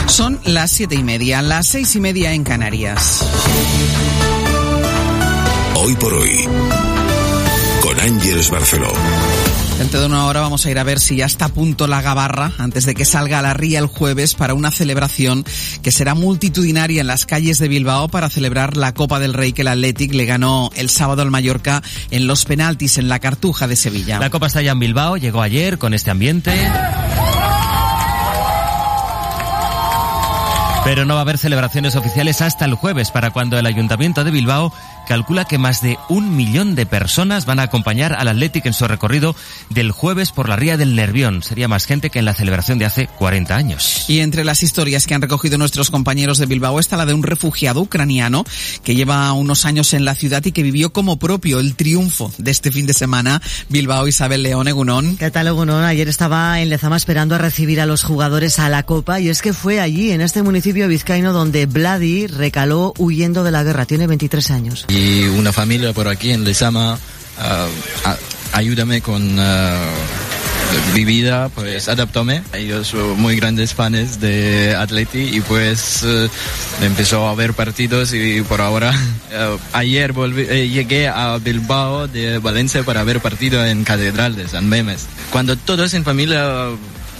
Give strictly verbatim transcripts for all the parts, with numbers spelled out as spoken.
Son las siete y media, las seis y media en Canarias. Hoy por hoy, con Ángeles Barceló. Dentro de una hora vamos a ir a ver si ya está a punto la gabarra antes de que salga a la ría el jueves para una celebración que será multitudinaria en las calles de Bilbao para celebrar la Copa del Rey que el Athletic le ganó el sábado al Mallorca en los penaltis en la Cartuja de Sevilla. La Copa está ya en Bilbao, llegó ayer con este ambiente. Pero no va a haber celebraciones oficiales hasta el jueves, para cuando el Ayuntamiento de Bilbao calcula que más de un millón de personas van a acompañar al Athletic en su recorrido del jueves por la ría del Nervión. Sería más gente que en la celebración de hace cuarenta años. Y entre las historias que han recogido nuestros compañeros de Bilbao está la de un refugiado ucraniano que lleva unos años en la ciudad y que vivió como propio el triunfo de este fin de semana. Bilbao, Isabel León, Egunon. ¿Qué tal, Egunon? Ayer estaba en Lezama esperando a recibir a los jugadores a la Copa, y es que fue allí, en este municipio vizcaíno, donde Vladi recaló huyendo de la guerra. Tiene veintitrés años. Y una familia por aquí en Lezama, uh, a, ayúdame con uh, mi vida, pues adaptóme. Ellos son muy grandes fans de Atleti y pues uh, empezó a ver partidos y por ahora, uh, ayer volví, eh, llegué a Bilbao de Valencia para ver partido en Catedral de San Memes. Cuando todos en familia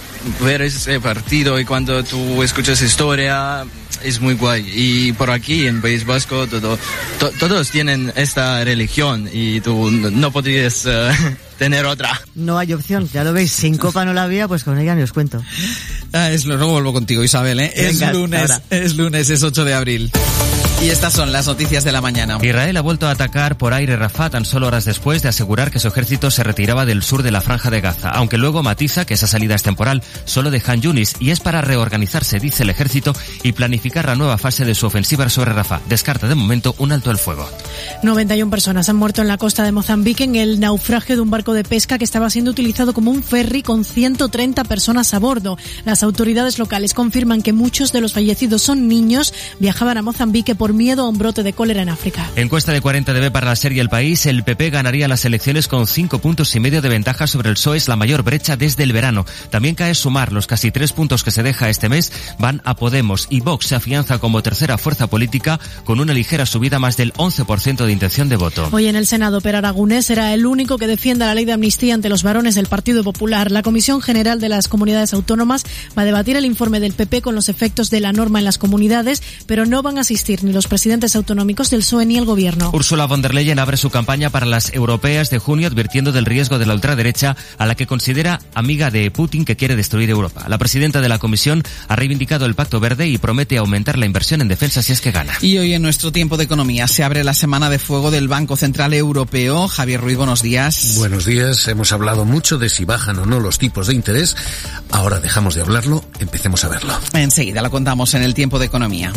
ver ese partido y cuando tú escuchas historia, es muy guay. Y por aquí en País Vasco todo, to, todos tienen esta religión y tú no podrías uh, tener otra. No hay opción, ya lo veis, sin Copa no la había, pues con ella ni os cuento. Ah, es, luego vuelvo contigo, Isabel, ¿eh? Venga, es lunes, ahora. es lunes, es ocho de abril. Y estas son las noticias de la mañana. Israel ha vuelto a atacar por aire Rafah tan solo horas después de asegurar que su ejército se retiraba del sur de la franja de Gaza, aunque luego matiza que esa salida es temporal solo de Han Yunis y es para reorganizarse, dice el ejército, y planificar la nueva fase de su ofensiva sobre Rafah. Descarta de momento un alto el fuego. noventa y una personas han muerto en la costa de Mozambique en el naufragio de un barco de pesca que estaba siendo utilizado como un ferry con ciento treinta personas a bordo. Las autoridades locales confirman que muchos de los fallecidos son niños, viajaban a Mozambique por miedo a un brote de cólera en África. Encuesta de cuarenta de B para la serie El País, el P P ganaría las elecciones con cinco puntos y medio de ventaja sobre el P S O E, es la mayor brecha desde el verano. También cae Sumar, los casi tres puntos que se deja este mes van a Podemos y Vox se afianza como tercera fuerza política con una ligera subida más del once por ciento de intención de voto. Hoy en el Senado, Per Aragonés será el único que defienda la ley de amnistía ante los varones del Partido Popular. La Comisión General de las Comunidades Autónomas va a debatir el informe del P P con los efectos de la norma en las comunidades, pero no van a asistir ni los presidentes autonómicos del P S O E ni el gobierno. Ursula von der Leyen abre su campaña para las europeas de junio advirtiendo del riesgo de la ultraderecha a la que considera amiga de Putin que quiere destruir Europa. La presidenta de la Comisión ha reivindicado el Pacto Verde y promete aumentar la inversión en defensa si es que gana. Y hoy en nuestro tiempo de economía se abre la semana de fuego del Banco Central Europeo. Javier Ruiz, buenos días. Buenos días. Hemos hablado mucho de si bajan o no los tipos de interés. Ahora dejamos de hablarlo, empecemos a verlo. Enseguida lo contamos en el tiempo de economía.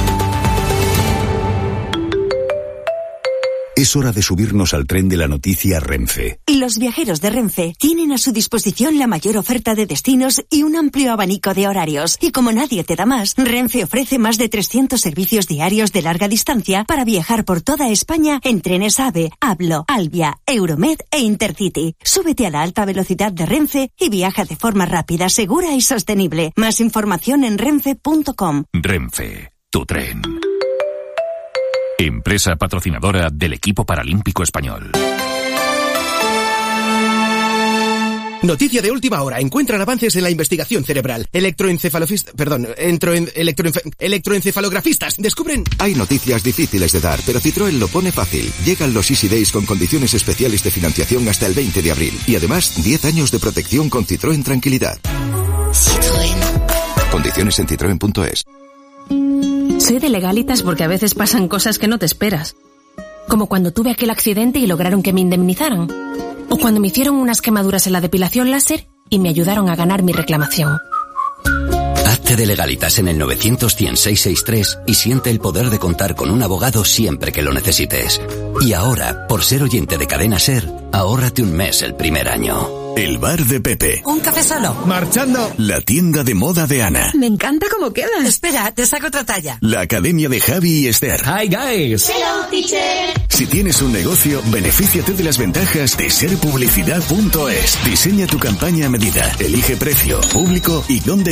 Es hora de subirnos al tren de la noticia Renfe. Los viajeros de Renfe tienen a su disposición la mayor oferta de destinos y un amplio abanico de horarios. Y como nadie te da más, Renfe ofrece más de trescientos servicios diarios de larga distancia para viajar por toda España en trenes AVE, Ablo, Alvia, Euromed e Intercity. Súbete a la alta velocidad de Renfe y viaja de forma rápida, segura y sostenible. Más información en renfe punto com. Renfe, tu tren. Empresa patrocinadora del equipo paralímpico español. Noticia de última hora. Encuentran avances en la investigación cerebral. Electroencefalofistas... Perdón, entroen, electroenfe, electroencefalografistas descubren... Hay noticias difíciles de dar, pero Citroën lo pone fácil. Llegan los Easy Days con condiciones especiales de financiación hasta el veinte de abril. Y además, diez años de protección con Citroën Tranquilidad. Citroën. Condiciones en citroen punto es. Soy de Legalitas porque a veces pasan cosas que no te esperas. Como cuando tuve aquel accidente y lograron que me indemnizaran. O cuando me hicieron unas quemaduras en la depilación láser y me ayudaron a ganar mi reclamación. Hazte de Legalitas en el novecientos cien seiscientos sesenta y tres y siente el poder de contar con un abogado siempre que lo necesites. Y ahora, por ser oyente de Cadena SER, ahórrate un mes el primer año. El bar de Pepe. ¿Un café solo? ¡Marchando! La tienda de moda de Ana. Me encanta cómo queda. Espera, te saco otra talla. La academia de Javi y Esther. Hi guys. Hello teacher. Si tienes un negocio, benefíciate de las ventajas de ser publicidad punto es. Diseña tu campaña a medida, elige precio, público y dónde